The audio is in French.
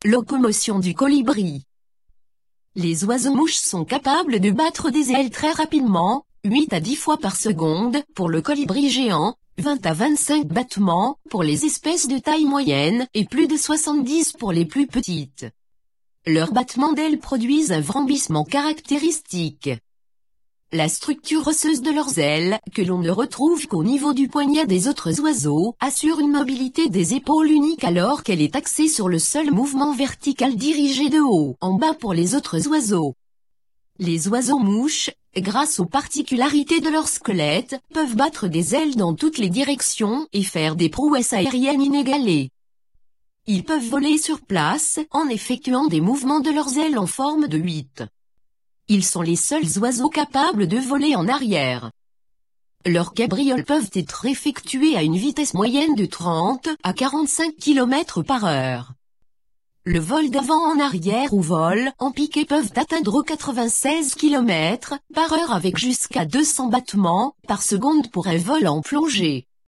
Locomotion du colibri. Les oiseaux-mouches sont capables de battre des ailes très rapidement, 8 à 10 fois par seconde pour le colibri géant, 20 à 25 battements pour les espèces de taille moyenne et plus de 70 pour les plus petites. Leurs battements d'ailes produisent un vrombissement caractéristique. La structure osseuse de leurs ailes, que l'on ne retrouve qu'au niveau du poignet des autres oiseaux, assure une mobilité des épaules unique alors qu'elle est axée sur le seul mouvement vertical dirigé de haut en bas pour les autres oiseaux. Les oiseaux-mouches, grâce aux particularités de leur squelette, peuvent battre des ailes dans toutes les directions et faire des prouesses aériennes inégalées. Ils peuvent voler sur place, en effectuant des mouvements de leurs ailes en forme de 8. Ils sont les seuls oiseaux capables de voler en arrière. Leurs cabrioles peuvent être effectuées à une vitesse moyenne de 30 à 45 km par heure. Le vol d'avant en arrière ou vol en piqué peuvent atteindre 96 km par heure avec jusqu'à 200 battements par seconde pour un vol en plongée.